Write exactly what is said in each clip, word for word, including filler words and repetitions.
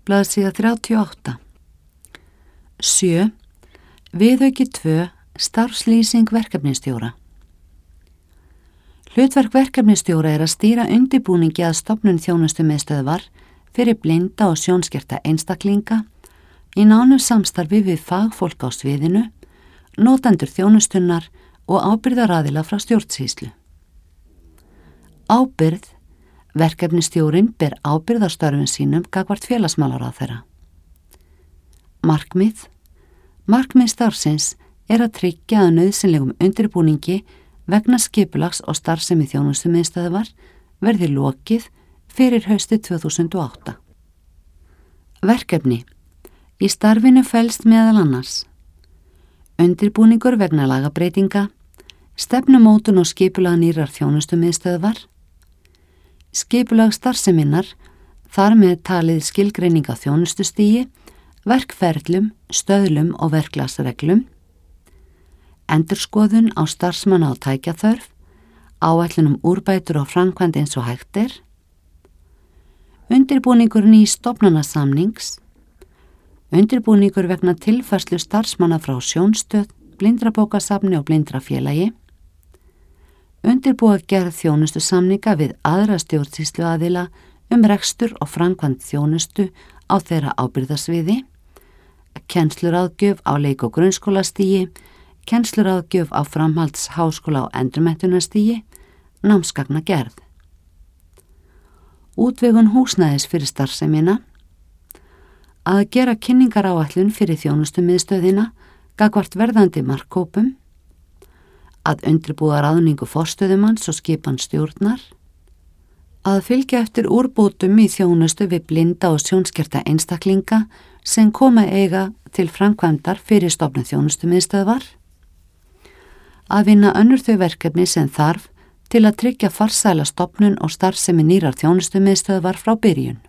Blaðsíða þrjátíu og átta. sjö. Viðauki tvö. Starfslýsing verkefnisstjóra. Hlutverk verkefnisstjóra er að stýra undirbúningi að stofnun þjónustumiðstöðvar fyrir blinda og sjónskerta einstaklinga í nánu samstarfi við fagfólk á sviðinu, notendur þjónustunnar og ábyrgðaraðila frá stjórnsýslu. Ábyrgð. Verkefnisstjórinn ber ábyrgð á störfum sínum gagnvart félagsmálaráðherra. Markmið. Markmið starfsins er að tryggja að nauðsynlegum undirbúningi vegna skipulags og starfsemi þjónustumiðstöðvar verði lokið fyrir haustið tvö þúsund og átta. Verkefni. Í starfinu felst meðal annars undirbúningur vegna lagabreytinga, stefnumótun og skipulag nýrrar þjónustumiðstöðvar, skipulag starfseminnar, þar með talið skilgreining á þjónustustigi, verkferlum, stöðlum og verklagsreglum, endurskoðun á starfsmanna og tækjaþörf, áætlun um úrbætur og framkvæmd eins og hægt er, undirbúningur nýs stofnanasamnings, undirbúningur vegna tilfærslu starfsmanna frá sjónstöð, blindrabókasafni og blindrafélagi, undirbúa gerð þjónustusamninga við aðra stjórnsýsluaðila um rekstur og framkvæmd þjónustu á þeirra ábyrgðarsviði, kennsluráðgjöf á leik- og grunnskólastigi, kennsluráðgjöf á framhalds-, háskóla- og endurmenntunarstigi, námsgagna gerð. Útvegun húsnæðis fyrir starfsemina, að gera kynningaráætlun fyrir þjónustumiðstöðina gagnvart verðandi markhópum, að undirbúa ráðningu forstöðumanns og skipan stjórnar, að fylgja eftir úrbótum í þjónustu við blinda og sjónskerta einstaklinga sem koma eiga til framkvæmdar fyrir stofnun þjónustumiðstöðvar, að vinna önnur þau verkefni sem þarf til að tryggja farsæla stofnun og starfsemi nýrar þjónustumiðstöðvar frá byrjun.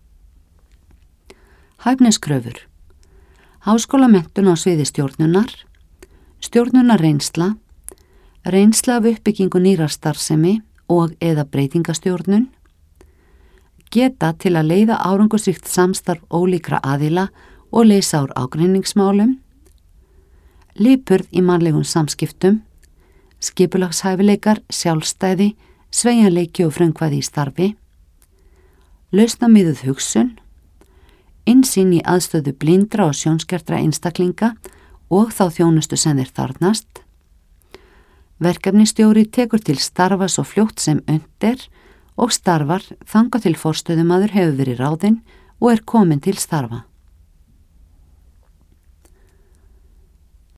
Hæfniskröfur. Háskólamenntun á sviði stjórnunar, stjórnunar reynsla, reynsla af uppbyggingu nýrar starfsemi og eða breytingastjórnun, geta til að leiða árangursríkt samstarf ólíkra aðila og leysa úr ágreiningsmálum, lipurð í mannlegum samskiptum, skipulagshæfileikar, sjálfstæði, sveigjanleiki og frumkvæði í starfi, lausnamiðuð hugsun, innsýn í aðstöðu blindra og sjónskertra einstaklinga og þá þjónustu sem þeir þarfnast. Verkefnisstjóri tekur til starfa svo fljótt sem unnt er og starfar þangað til forstöðumaður hefur verið ráðinn og er kominn til starfa.